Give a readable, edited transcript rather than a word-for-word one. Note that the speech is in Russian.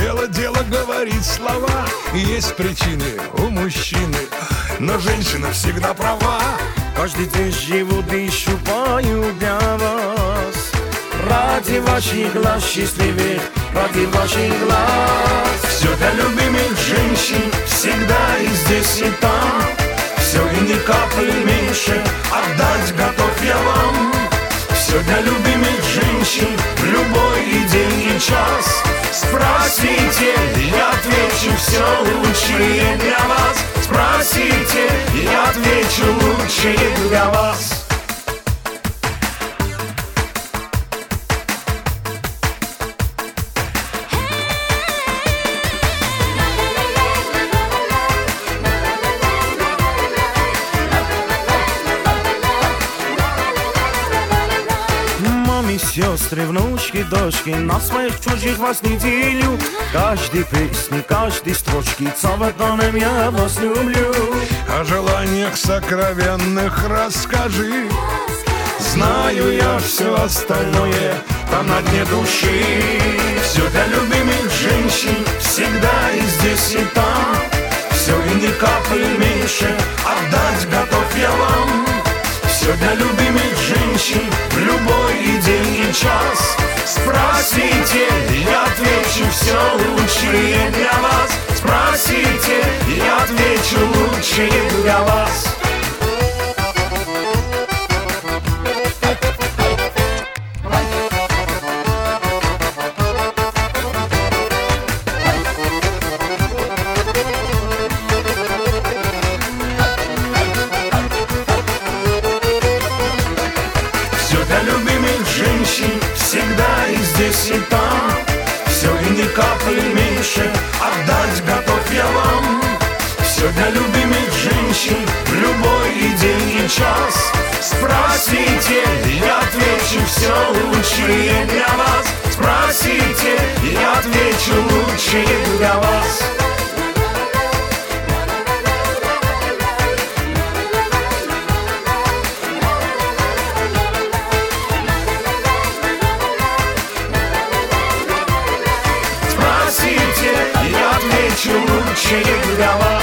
Дело говорит слова. Есть причины у мужчины, но женщина всегда права. Каждый день живу, дышу, пою для вас. Ради ваших глаз счастливых, ради ваших глаз. Все для любимых женщин, всегда и здесь, и там. Все и ни капли меньше, отдать готов я вам. Все для любимых женщин, в любой день и час. Спросите, я отвечу, все лучшее для вас. Спросите, я отвечу, лучшее для вас. Сестры, внучки, дочки, на своих чужих вас не делю. Каждой песни, каждой строчки целым я вас люблю. О желаниях сокровенных расскажи. Знаю я все остальное там на дне души. Все для любимых женщин, всегда и здесь, и там. Все и ни капли меньше, отдать готов я вам. Все для любимых женщин, в любой день и час. Спросите, я отвечу, все лучшее для вас. Спросите, я отвечу, лучшее для вас. Всегда и здесь, и там. Все и ни капли меньше, отдать готов я вам. Все для любимых женщин, в любой день и час. Спросите, я отвечу, все лучшее для вас. Спросите, я отвечу, лучшее для вас. Лучшее для вас.